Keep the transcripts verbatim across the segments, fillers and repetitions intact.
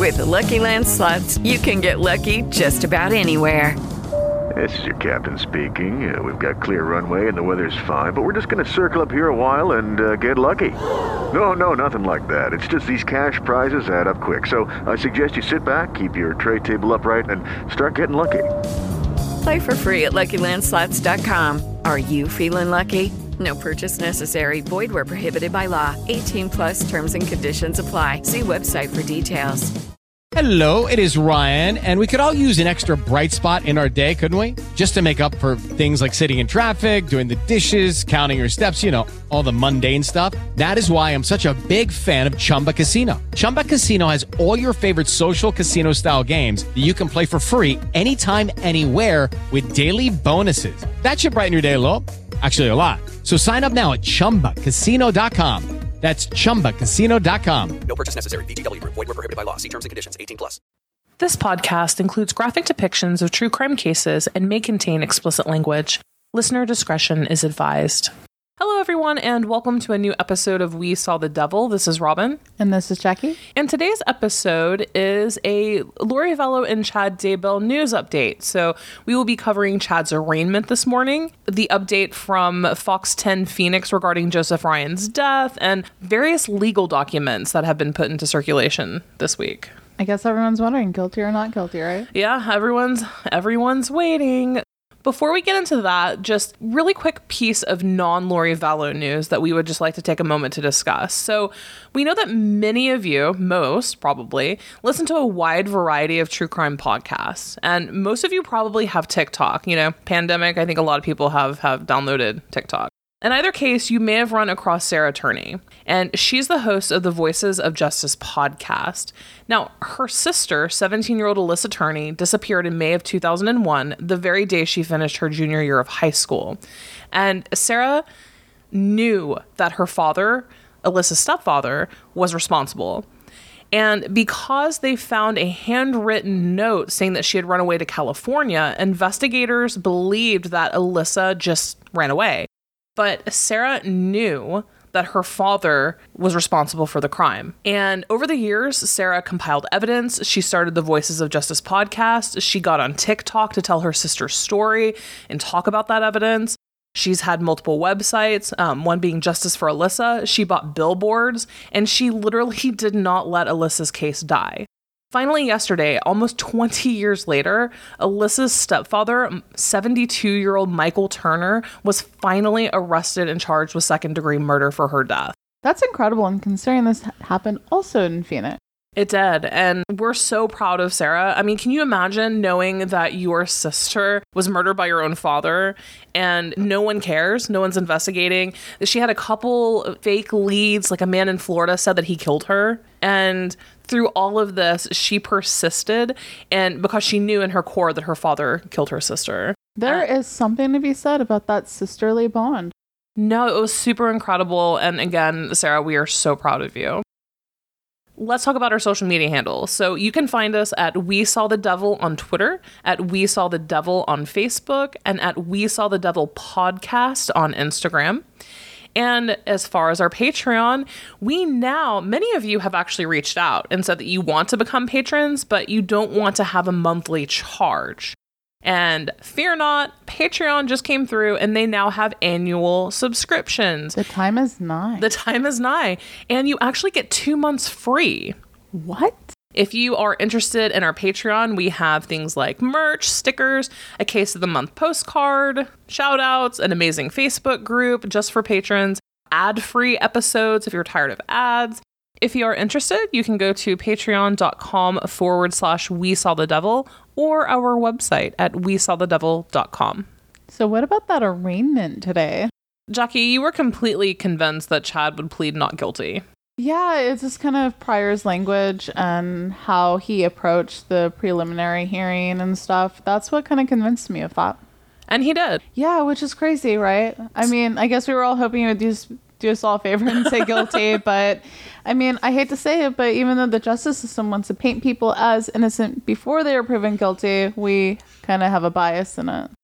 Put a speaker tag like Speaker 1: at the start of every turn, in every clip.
Speaker 1: With the Lucky Land Slots, you can get lucky just about anywhere.
Speaker 2: This is your captain speaking. Uh, we've got clear runway and the weather's fine, but we're just going to circle up here a while and uh, get lucky. No, no, nothing like that. It's just these cash prizes add up quick. So I suggest you sit back, keep your tray table upright, and start getting lucky.
Speaker 1: Play for free at Lucky Land Slots dot com. Are you feeling lucky? No purchase necessary. Void where prohibited by law. eighteen plus terms and conditions apply. See website for details.
Speaker 3: Hello, it is Ryan, and we could all use an extra bright spot in our day, couldn't we? Just to make up for things like sitting in traffic, doing the dishes, counting your steps, you know, all the mundane stuff. That is why I'm such a big fan of Chumba Casino. Chumba Casino has all your favorite social casino-style games that you can play for free anytime, anywhere with daily bonuses. That should brighten your day a little. Actually, a lot. So sign up now at chumba casino dot com. That's chumba casino dot com.
Speaker 4: No purchase necessary. V G W Group. Void where prohibited by law. See terms and conditions. eighteen plus.
Speaker 5: This podcast includes graphic depictions of true crime cases and may contain explicit language. Listener discretion is advised. Hello, everyone, and welcome to a new episode of We Saw the Devil. This is Robin.
Speaker 6: And this is Jackie.
Speaker 5: And today's episode is a Lori Vallow and Chad Daybell news update. So we will be covering Chad's arraignment this morning, the update from Fox ten Phoenix regarding Joseph Ryan's death, and various legal documents that have been put into circulation this week.
Speaker 6: I guess everyone's wondering, guilty or not guilty, right?
Speaker 5: Yeah, everyone's everyone's waiting. Before we get into that, just really quick piece of non-Lori Vallow news that we would just like to take a moment to discuss. So we know that many of you, most probably, listen to a wide variety of true crime podcasts. And most of you probably have TikTok. You know, pandemic, I think a lot of people have, have downloaded TikTok. In either case, you may have run across Sarah Turney, and she's the host of the Voices of Justice podcast. Now, her sister, seventeen-year-old Alyssa Turney, disappeared in May of two thousand one, the very day she finished her junior year of high school. And Sarah knew that her father, Alyssa's stepfather, was responsible. And because they found a handwritten note saying that she had run away to California, investigators believed that Alyssa just ran away. But Sarah knew that her father was responsible for the crime. And over the years, Sarah compiled evidence. She started the Voices of Justice podcast. She got on TikTok to tell her sister's story and talk about that evidence. She's had multiple websites, um, one being Justice for Alyssa. She bought billboards, and she literally did not let Alyssa's case die. Finally, yesterday, almost twenty years later, Alyssa's stepfather, seventy-two-year-old Michael Turner, was finally arrested and charged with second-degree murder for her death.
Speaker 6: That's incredible, and considering this happened also in Phoenix.
Speaker 5: It did, and we're so proud of Sarah. I mean, can you imagine knowing that your sister was murdered by your own father and no one cares, no one's investigating? She had a couple fake leads, like a man in Florida said that he killed her, and through all of this, she persisted, and because she knew in her core that her father killed her sister.
Speaker 6: There uh, is something to be said about that sisterly bond.
Speaker 5: No, it was super incredible, and again, Sarah, we are so proud of you. Let's talk about our social media handles. So you can find us at We Saw the Devil on Twitter, at We Saw the Devil on Facebook, and at We Saw the Devil Podcast on Instagram. And as far as our Patreon, we now, many of you have actually reached out and said that you want to become patrons, but you don't want to have a monthly charge. And fear not, Patreon just came through and they now have annual subscriptions.
Speaker 6: The time is nigh.
Speaker 5: The time is nigh. And you actually get two months free.
Speaker 6: What?
Speaker 5: If you are interested in our Patreon, we have things like merch, stickers, a case of the month postcard, shout outs, an amazing Facebook group just for patrons, ad-free episodes if you're tired of ads. If you are interested, you can go to patreon.com forward slash we saw the devil or our website at we saw the devil dot com.
Speaker 6: So what about that arraignment today?
Speaker 5: Jackie, you were completely convinced that Chad would plead not guilty.
Speaker 6: Yeah, it's just kind of Pryor's language and how he approached the preliminary hearing and stuff. That's what kind of convinced me of that.
Speaker 5: And he did.
Speaker 6: Yeah, which is crazy, right? I mean, I guess we were all hoping he would do, do us all a favor and say guilty. But I mean, I hate to say it, but even though the justice system wants to paint people as innocent before they are proven guilty, we kind of have a bias in it.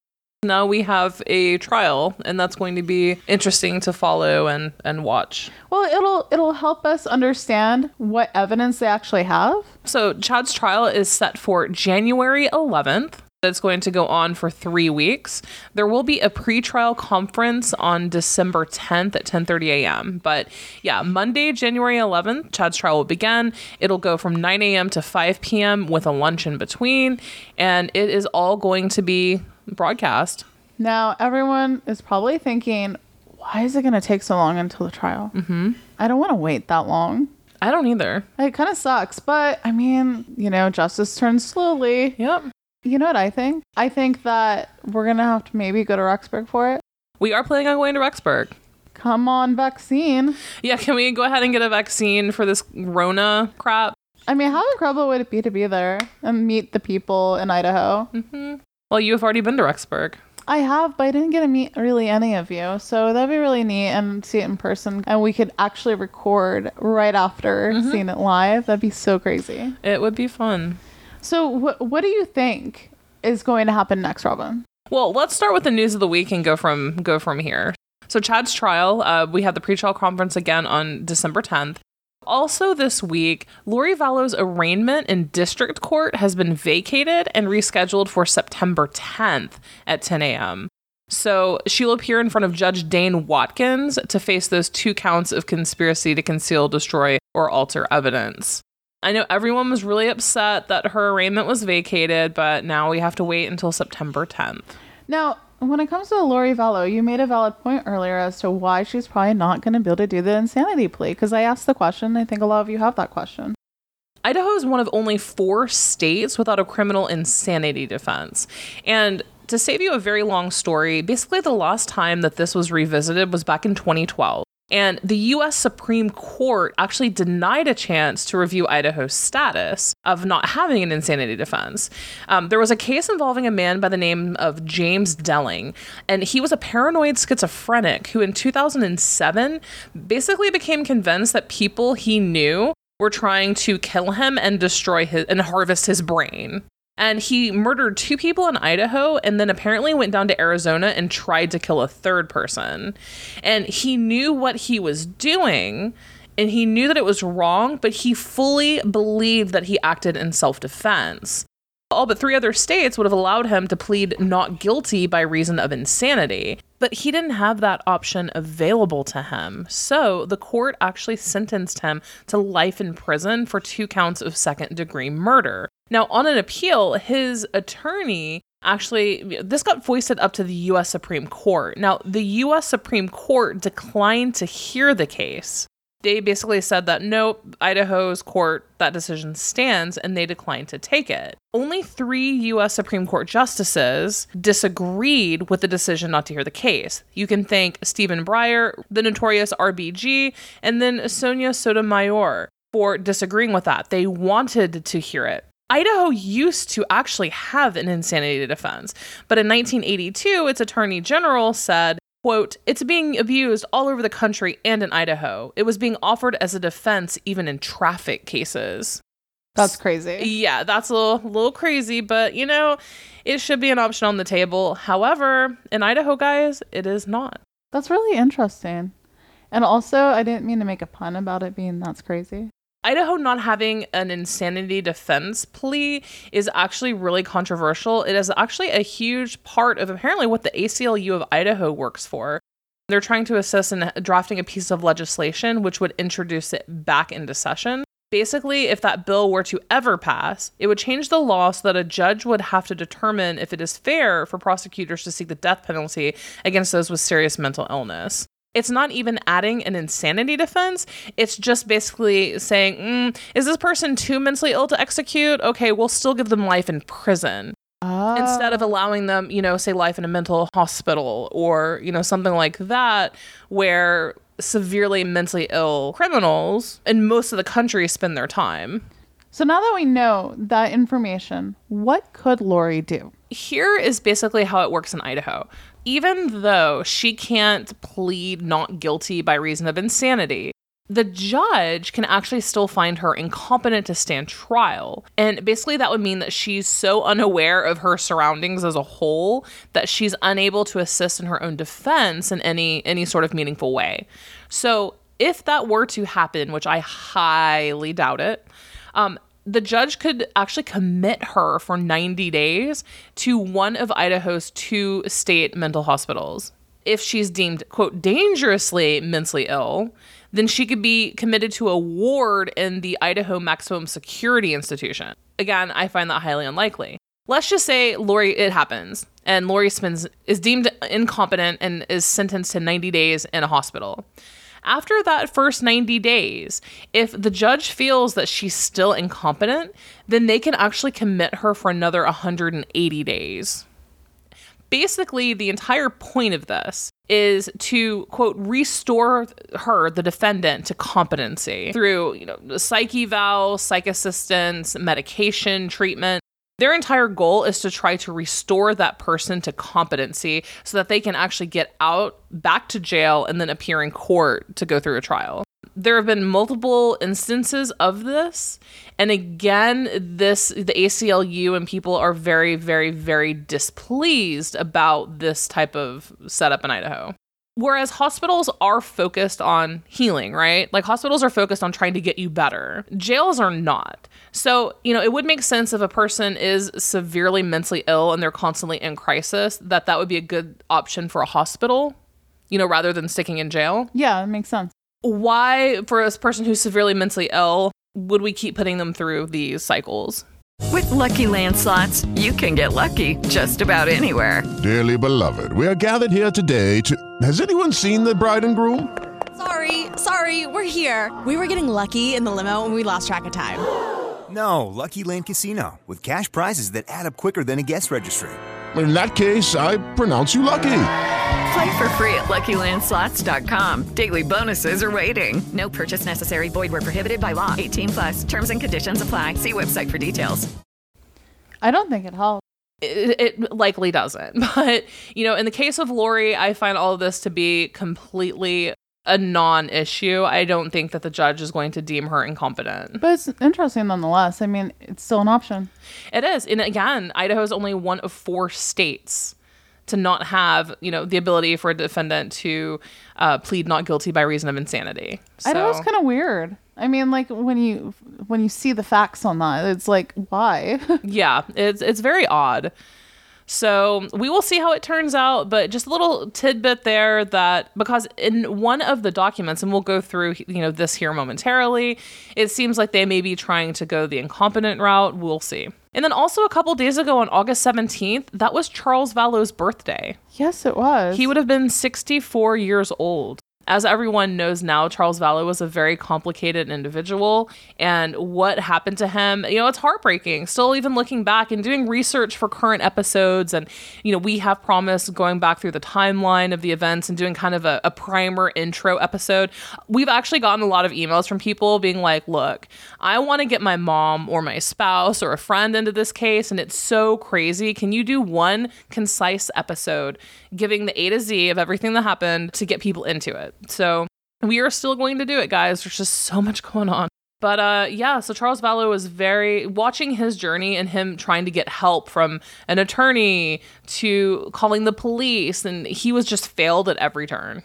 Speaker 5: Now we have a trial, and that's going to be interesting to follow and, and watch.
Speaker 6: Well, it'll it'll help us understand what evidence they actually have.
Speaker 5: So Chad's trial is set for January eleventh. It's going to go on for three weeks. There will be a pretrial conference on December tenth at ten thirty a.m. But yeah, Monday, January eleventh, Chad's trial will begin. It'll go from nine a.m. to five p.m. with a lunch in between. And it is all going to be broadcast.
Speaker 6: Now, everyone is probably thinking, why is it going to take so long until the trial? Mm-hmm. I don't want to wait that long.
Speaker 5: I don't either.
Speaker 6: It kind of sucks. But, I mean, you know, justice turns slowly.
Speaker 5: Yep.
Speaker 6: You know what I think? I think that we're going to have to maybe go to Rexburg for it.
Speaker 5: We are planning on going to Rexburg.
Speaker 6: Come on, vaccine.
Speaker 5: Yeah, can we go ahead and get a vaccine for this Rona crap?
Speaker 6: I mean, how incredible would it be to be there and meet the people in Idaho?
Speaker 5: Mm-hmm. Well, you have already been to Rexburg.
Speaker 6: I have, but I didn't get to meet really any of you. So that'd be really neat and see it in person. And we could actually record right after mm-hmm. seeing it live. That'd be so crazy.
Speaker 5: It would be fun.
Speaker 6: So wh- what do you think is going to happen next, Robin?
Speaker 5: Well, let's start with the news of the week and go from go from here. So Chad's trial, uh, we have the pretrial conference again on December tenth. Also this week, Lori Vallow's arraignment in district court has been vacated and rescheduled for September tenth at ten a.m. So she'll appear in front of Judge Dane Watkins to face those two counts of conspiracy to conceal, destroy, or alter evidence. I know everyone was really upset that her arraignment was vacated, but now we have to wait until September tenth.
Speaker 6: Now, when it comes to Lori Vallow, you made a valid point earlier as to why she's probably not going to be able to do the insanity plea. Because I asked the question. I think a lot of you have that question.
Speaker 5: Idaho is one of only four states without a criminal insanity defense. And to save you a very long story, basically the last time that this was revisited was back in twenty twelve. And the U S Supreme Court actually denied a chance to review Idaho's status of not having an insanity defense. Um, there was a case involving a man by the name of James Delling, and he was a paranoid schizophrenic who in two thousand seven basically became convinced that people he knew were trying to kill him and destroy his and harvest his brain. And he murdered two people in Idaho and then apparently went down to Arizona and tried to kill a third person. And he knew what he was doing and he knew that it was wrong, but he fully believed that he acted in self-defense. All but three other states would have allowed him to plead not guilty by reason of insanity, but he didn't have that option available to him. So the court actually sentenced him to life in prison for two counts of second-degree murder. Now, on an appeal, his attorney actually, this got foisted up to the U S Supreme Court. Now, the U S Supreme Court declined to hear the case. They basically said that, nope, Idaho's court, that decision stands, and they declined to take it. Only three U S Supreme Court justices disagreed with the decision not to hear the case. You can thank Stephen Breyer, the notorious R B G, and then Sonia Sotomayor for disagreeing with that. They wanted to hear it. Idaho used to actually have an insanity defense, but in nineteen eighty-two, its attorney general said, quote, "It's being abused all over the country and in Idaho. It was being offered as a defense even in traffic cases."
Speaker 6: That's crazy.
Speaker 5: Yeah, that's a little, little crazy, but you know, it should be an option on the table. However, in Idaho, guys, it is not.
Speaker 6: That's really interesting. And also, I didn't mean to make a pun about it being that's crazy.
Speaker 5: Idaho not having an insanity defense plea is actually really controversial. It is actually a huge part of apparently what the A C L U of Idaho works for. They're trying to assist in drafting a piece of legislation which would introduce it back into session. Basically, if that bill were to ever pass, it would change the law so that a judge would have to determine if it is fair for prosecutors to seek the death penalty against those with serious mental illness. It's not even adding an insanity defense. It's just basically saying, mm, is this person too mentally ill to execute? Okay, we'll still give them life in prison. Oh. Instead of allowing them, you know, say life in a mental hospital or, you know, something like that, where severely mentally ill criminals in most of the country spend their time.
Speaker 6: So now that we know that information, what could Lori do?
Speaker 5: Here is basically how it works in Idaho. Even though she can't plead not guilty by reason of insanity, the judge can actually still find her incompetent to stand trial. And basically that would mean that she's so unaware of her surroundings as a whole that she's unable to assist in her own defense in any any sort of meaningful way. So if that were to happen, which I highly doubt it, um, the judge could actually commit her for ninety days to one of Idaho's two state mental hospitals. If she's deemed, quote, dangerously mentally ill, then she could be committed to a ward in the Idaho Maximum Security Institution. Again, I find that highly unlikely. Let's just say Lori, it happens, and Lori spends, is deemed incompetent and is sentenced to ninety days in a hospital. After that first ninety days, if the judge feels that she's still incompetent, then they can actually commit her for another one hundred eighty days. Basically, the entire point of this is to, quote, restore her, the defendant, to competency through, you know, psych eval, psych assistance, medication, treatment. Their entire goal is to try to restore that person to competency so that they can actually get out, back to jail, and then appear in court to go through a trial. There have been multiple instances of this. And again, this the A C L U and people are very, very, very displeased about this type of setup in Idaho. Whereas hospitals are focused on healing, right? Like hospitals are focused on trying to get you better. Jails are not. So, you know, it would make sense if a person is severely mentally ill and they're constantly in crisis, that that would be a good option for a hospital, you know, rather than sticking in jail.
Speaker 6: Yeah, it makes sense.
Speaker 5: Why, for a person who's severely mentally ill, would we keep putting them through these cycles?
Speaker 1: With Lucky Land Slots, you can get lucky just about anywhere.
Speaker 7: Dearly beloved, we are gathered here today to... Has anyone seen the bride and groom?
Speaker 8: Sorry, sorry, we're here. We were getting lucky in the limo and we lost track of time.
Speaker 9: No, Lucky Land Casino, with cash prizes that add up quicker than a guest registry.
Speaker 7: In that case, I pronounce you lucky.
Speaker 1: Play for free at Lucky Land Slots dot com. Daily bonuses are waiting. No purchase necessary. Void where prohibited by law. eighteen plus. Terms and conditions apply. See website for details.
Speaker 6: I don't think it helps.
Speaker 5: It, it likely doesn't. But, you know, in the case of Lori, I find all of this to be completely a non-issue. I don't think that the judge is going to deem her incompetent.
Speaker 6: But it's interesting nonetheless. I mean, it's still an option.
Speaker 5: It is. And again, Idaho is only one of four states to not have, you know, the ability for a defendant to uh, plead not guilty by reason of insanity. So,
Speaker 6: I know, it's kind of weird. I mean, like when you when you see the facts on that, it's like, why?
Speaker 5: yeah, it's it's very odd. So we will see how it turns out, but just a little tidbit there that because in one of the documents, and we'll go through, you know, this here momentarily, it seems like they may be trying to go the incompetent route. We'll see. And then also a couple days ago on August seventeenth, that was Charles Vallow's birthday.
Speaker 6: Yes, it was.
Speaker 5: He would have been sixty-four years old. As everyone knows now, Charles Vallow was a very complicated individual, and what happened to him, you know, it's heartbreaking. Still, even looking back and doing research for current episodes, and, you know, we have promised going back through the timeline of the events and doing kind of a, a primer intro episode. We've actually gotten a lot of emails from people being like, look, I want to get my mom or my spouse or a friend into this case, and it's so crazy. Can you do one concise episode giving the A to Z of everything that happened to get people into it? So we are still going to do it, guys. There's just so much going on. But uh, yeah, so Charles Vallow was very, watching his journey and him trying to get help from an attorney to calling the police, and he was just failed at every turn.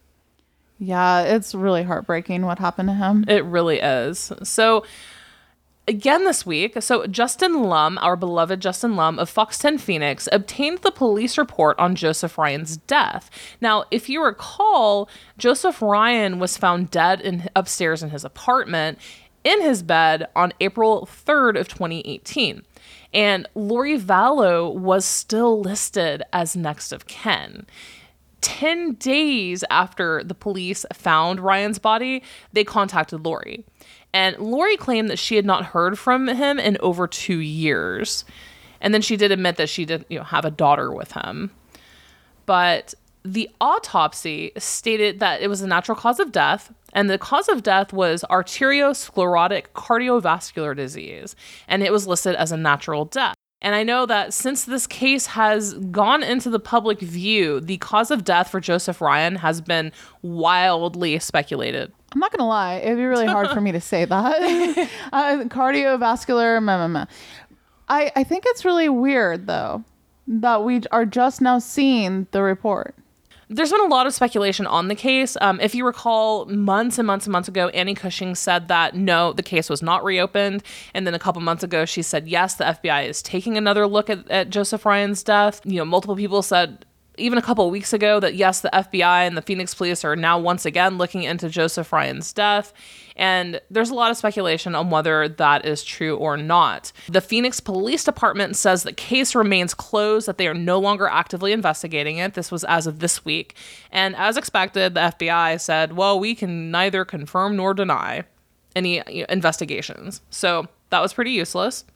Speaker 6: Yeah, it's really heartbreaking what happened to him.
Speaker 5: It really is. So again this week, so Justin Lum, our beloved Justin Lum of Fox ten Phoenix, obtained the police report on Joseph Ryan's death. Now, if you recall, Joseph Ryan was found dead in upstairs in his apartment in his bed on April third of twenty eighteen. And Lori Vallow was still listed as next of kin. Ten days after the police found Ryan's body, they contacted Lori. And Lori claimed that she had not heard from him in over two years. And then she did admit that she did, you know, have a daughter with him. But the autopsy stated that it was a natural cause of death, and the cause of death was arteriosclerotic cardiovascular disease, and it was listed as a natural death. And I know that since this case has gone into the public view, the cause of death for Joseph Ryan has been wildly speculated.
Speaker 6: I'm not gonna lie, it'd be really hard for me to say that. uh, cardiovascular, meh, meh, meh. I I think it's really weird though that we are just now seeing the report.
Speaker 5: There's been a lot of speculation on the case. Um, if you recall, months and months and months ago, Annie Cushing said that no, the case was not reopened. And then a couple months ago, she said, yes, the F B I is taking another look at, at Joseph Ryan's death. You know, multiple people said even a couple of weeks ago that yes, the F B I and the Phoenix police are now once again looking into Joseph Ryan's death. And there's a lot of speculation on whether that is true or not. The Phoenix Police Department says the case remains closed, that they are no longer actively investigating it. This was as of this week. And as expected, the F B I said, well, we can neither confirm nor deny any you know, investigations. So that was pretty useless.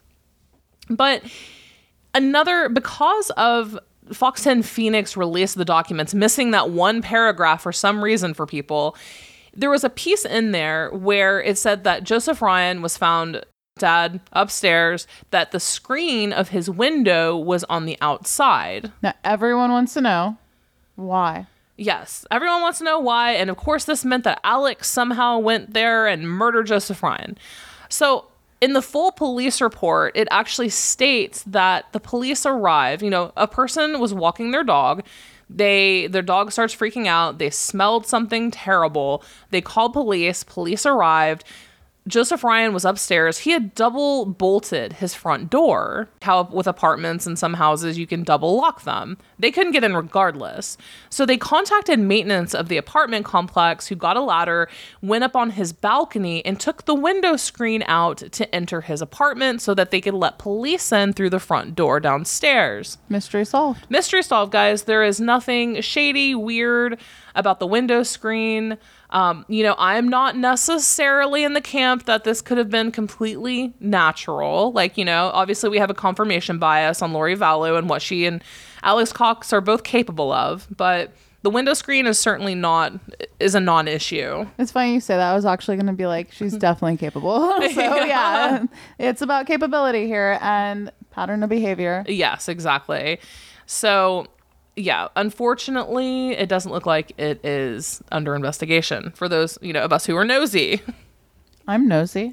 Speaker 5: But another, because of Fox ten Phoenix released the documents, missing that one paragraph for some reason for people, there was a piece in there where it said that Joseph Ryan was found dead upstairs, that the screen of his window was on the outside.
Speaker 6: Now, everyone wants to know why.
Speaker 5: Yes, everyone wants to know why. And of course, this meant that Alex somehow went there and murdered Joseph Ryan. So in the full police report, it actually states that the police arrived. You know, a person was walking their dog. They, their dog starts freaking out. They smelled something terrible. They called police. Police arrived. Joseph Ryan was upstairs. He had double bolted his front door. How with apartments in some houses, you can double lock them. They couldn't get in regardless. So they contacted maintenance of the apartment complex, who got a ladder, went up on his balcony, and took the window screen out to enter his apartment so that they could let police in through the front door downstairs.
Speaker 6: Mystery solved.
Speaker 5: Mystery solved, guys. There is nothing shady, weird about the window screen. Um, you know, I'm not necessarily in the camp that this could have been completely natural. Like, you know, obviously we have a confirmation bias on Lori Vallow and what she and Alex Cox are both capable of, but the window screen is certainly not, is a non-issue.
Speaker 6: It's funny you say that. I was actually going to be like, she's definitely capable. So yeah, it's about capability here and pattern of behavior.
Speaker 5: Yes, exactly. So yeah, unfortunately, it doesn't look like it is under investigation for those, you know, of us who are nosy.
Speaker 6: I'm nosy.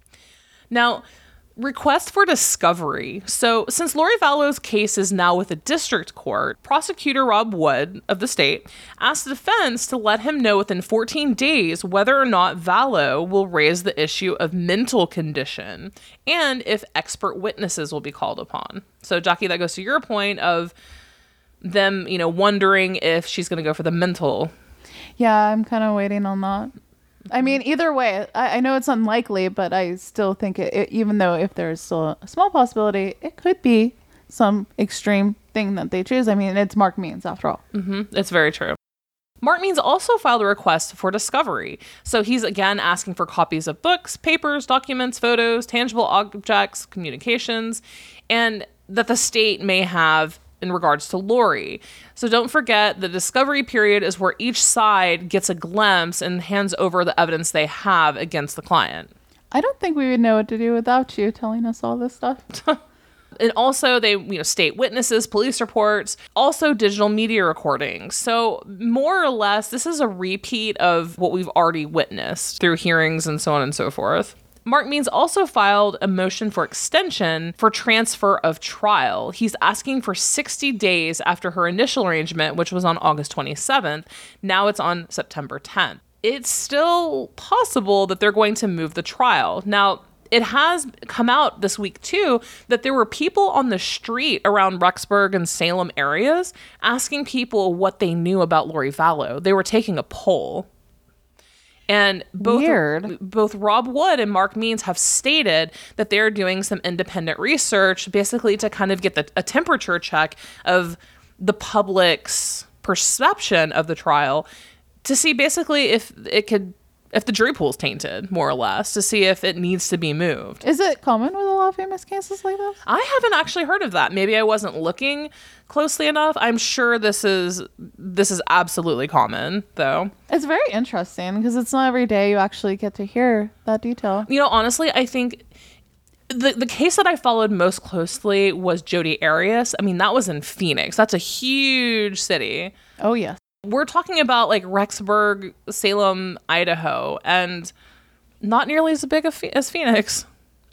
Speaker 5: Now, request for discovery. So since Lori Vallow's case is now with the district court, prosecutor Rob Wood of the state asked the defense to let him know within fourteen days whether or not Vallow will raise the issue of mental condition and if expert witnesses will be called upon. So Jackie, that goes to your point of them, you know, wondering if she's going to go for the mental.
Speaker 6: Yeah, I'm kind of waiting on that. I mean, either way, I, I know it's unlikely, but I still think it, it, even though if there's still a small possibility, it could be some extreme thing that they choose. I mean, it's Mark Means after all.
Speaker 5: Mm-hmm. It's very true. Mark Means also filed a request for discovery. So he's again asking for copies of books, papers, documents, photos, tangible objects, communications, and that the state may have in regards to Lori. So don't forget, the discovery period is where each side gets a glimpse and hands over the evidence they have against the client.
Speaker 6: I don't think we would know what to do without you telling us all this stuff.
Speaker 5: And also they, you know, state witnesses, police reports, also digital media recordings. So more or less, this is a repeat of what we've already witnessed through hearings and so on and so forth. Mark Means also filed a motion for extension for transfer of trial. He's asking for sixty days after her initial arraignment, which was on August twenty-seventh. Now it's on September tenth. It's still possible that they're going to move the trial. Now, it has come out this week, too, that there were people on the street around Rexburg and Salem areas asking people what they knew about Lori Vallow. They were taking a poll. And both,
Speaker 6: Weird.
Speaker 5: both Rob Wood and Mark Means have stated that they're doing some independent research, basically to kind of get the, a temperature check of the public's perception of the trial, to see basically if it could, if the jury pool is tainted, more or less, to see if it needs to be moved.
Speaker 6: Is it common with a lot of famous cases like this?
Speaker 5: I haven't actually heard of that. Maybe I wasn't looking closely enough. I'm sure this is this is absolutely common, though.
Speaker 6: It's very interesting because it's not every day you actually get to hear that detail.
Speaker 5: You know, honestly, I think the the case that I followed most closely was Jodi Arias. I mean, that was in Phoenix. That's a huge city.
Speaker 6: Oh, yes.
Speaker 5: We're talking about like Rexburg, Salem, Idaho, and not nearly as big as Phoenix.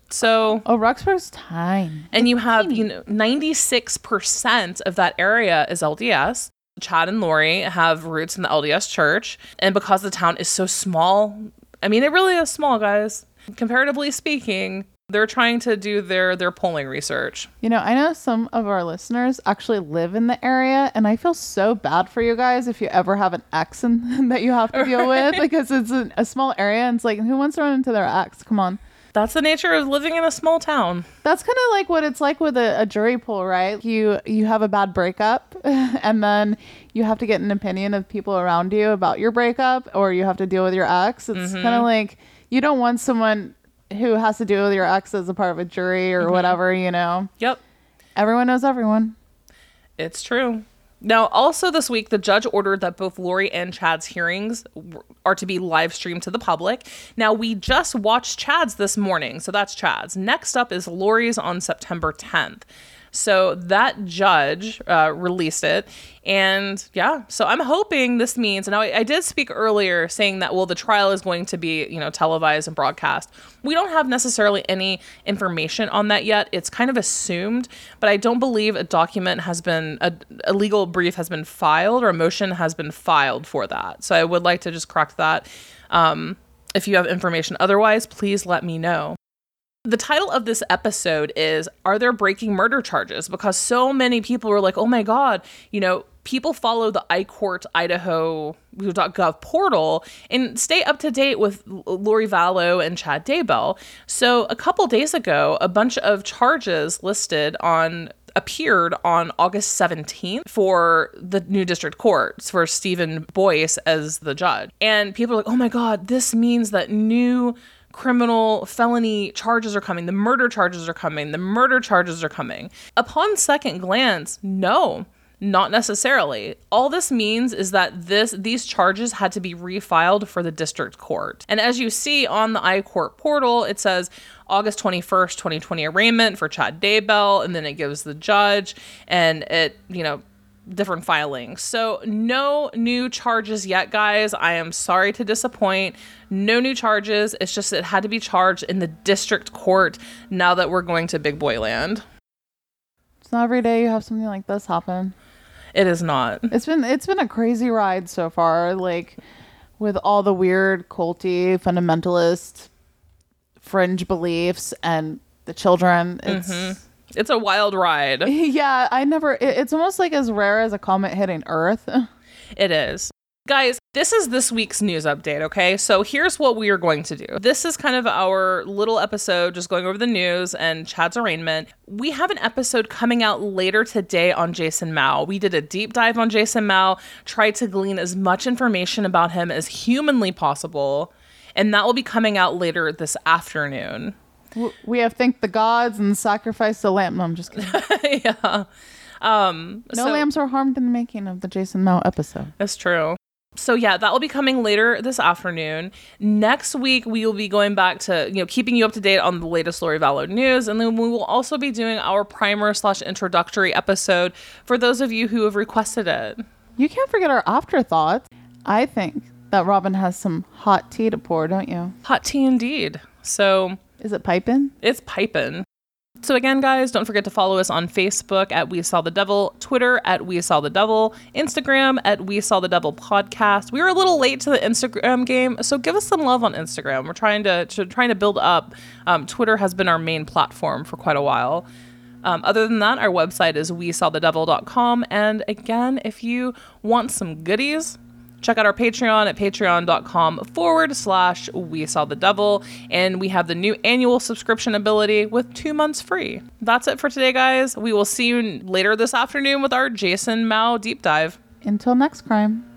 Speaker 5: So,
Speaker 6: oh, Rexburg's tiny.
Speaker 5: And you have, you know, ninety-six percent of that area is L D S. Chad and Lori have roots in the L D S church. And because the town is so small, I mean, it really is small, guys. Comparatively speaking, they're trying to do their, their polling research.
Speaker 6: You know, I know some of our listeners actually live in the area, and I feel so bad for you guys if you ever have an ex in, that you have to deal with, because it's a, a small area, and it's like, who wants to run into their ex? Come on.
Speaker 5: That's the nature of living in a small town.
Speaker 6: That's kind of like what it's like with a, a jury pool, right? You you have a bad breakup, and then you have to get an opinion of people around you about your breakup, or you have to deal with your ex. It's mm-hmm. kind of like you don't want someone who has to deal with your ex as a part of a jury or mm-hmm. whatever, you know?
Speaker 5: Yep.
Speaker 6: Everyone knows everyone.
Speaker 5: It's true. Now, also this week, the judge ordered that both Lori and Chad's hearings are to be live streamed to the public. Now, we just watched Chad's this morning, so that's Chad's. Next up is Lori's on September tenth. So that judge uh, released it. And yeah, so I'm hoping this means, and I, I did speak earlier saying that, well, the trial is going to be, you know, televised and broadcast. We don't have necessarily any information on that yet. It's kind of assumed, but I don't believe a document has been, a, a legal brief has been filed or a motion has been filed for that. So I would like to just correct that. Um, if you have information otherwise, please let me know. The title of this episode is, Are There Breaking Murder Charges? Because so many people were like, oh my God, you know, people follow the iCourt Idaho dot gov portal and stay up to date with Lori Vallow and Chad Daybell. So a couple days ago, a bunch of charges listed on appeared on August seventeenth for the new district courts for Stephen Boyce as the judge. And people are like, oh my God, this means that new criminal felony charges are coming. The murder charges are coming. The murder charges are coming. Upon second glance, no, not necessarily. All this means is that this these charges had to be refiled for the district court. And as you see on the iCourt portal, it says August twenty-first, twenty twenty arraignment for Chad Daybell, and then it gives the judge, and it, you know, different filings. So no new charges yet, guys. I am sorry to disappoint. No new charges. It's just it had to be charged in the district court now that we're going to big boy land.
Speaker 6: It's not every day you have something like this happen.
Speaker 5: It is not.
Speaker 6: It's been it's been a crazy ride so far, like with all the weird culty fundamentalist fringe beliefs and the children. It's
Speaker 5: mm-hmm. It's a wild ride.
Speaker 6: Yeah, I never, it, it's almost like as rare as a comet hitting Earth.
Speaker 5: It is. Guys, this is this week's news update, okay? So here's what we are going to do. This is kind of our little episode, just going over the news and Chad's arraignment. We have an episode coming out later today on Jason Mao. We did a deep dive on Jason Mao, tried to glean as much information about him as humanly possible, and that will be coming out later this afternoon.
Speaker 6: We have thanked the gods and sacrificed the lamb. No, I'm just kidding.
Speaker 5: Yeah. Um,
Speaker 6: no
Speaker 5: so,
Speaker 6: lambs were harmed in the making of the Jason Mao episode.
Speaker 5: That's true. So yeah, that will be coming later this afternoon. Next week, we will be going back to, you know, keeping you up to date on the latest Lori Vallow news. And then we will also be doing our primer slash introductory episode for those of you who have requested it.
Speaker 6: You can't forget our afterthoughts. I think that Robin has some hot tea to pour, don't you?
Speaker 5: Hot tea indeed. So...
Speaker 6: Is it piping?
Speaker 5: It's piping. So again, guys, don't forget to follow us on Facebook at We Saw the Devil, Twitter at We Saw the Devil, Instagram at We Saw the Devil Podcast. We were a little late to the Instagram game, so give us some love on Instagram. We're trying to, to trying to build up. Um, Twitter has been our main platform for quite a while. Um, other than that, our website is we saw the devil dot com. And again, if you want some goodies, check out our Patreon at patreon.com forward slash we saw the devil. And we have the new annual subscription ability with two months free. That's it for today, guys. We will see you later this afternoon with our Jason Mao deep dive.
Speaker 6: Until next crime.